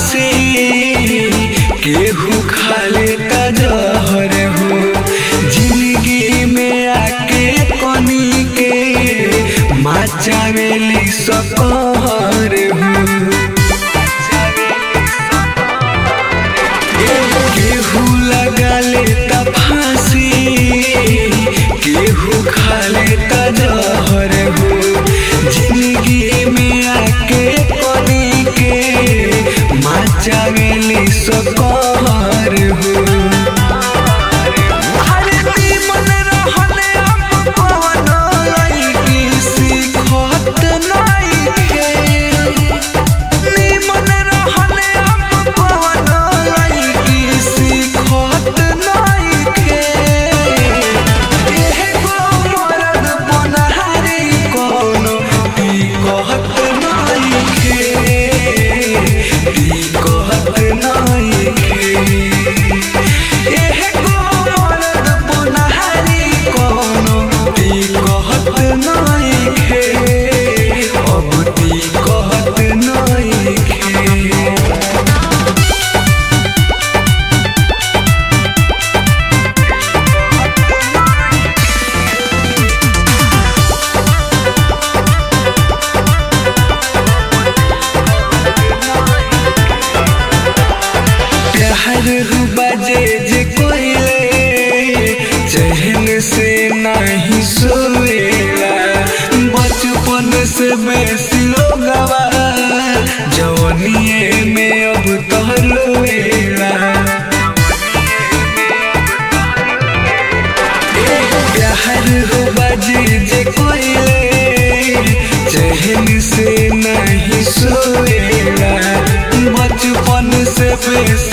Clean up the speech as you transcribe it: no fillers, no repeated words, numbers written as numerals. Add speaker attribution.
Speaker 1: फांसी केहू खा लेता जहर हो। जिंदगी में आके कनी के मचावेली सकहर हो। केहू लगा लेता फांसी केहू खा लेता जहर हो। जिंदगी में आके कनी के मचावेली सकहर हो। बजे जे कोइले चैन से नहीं सोएला। बचपन से बेसी लोगवा जवानिए में अब तहलोएला। प्यार हो बजे जे कोइले चैन से नहीं सोएला। बचपन से बेसी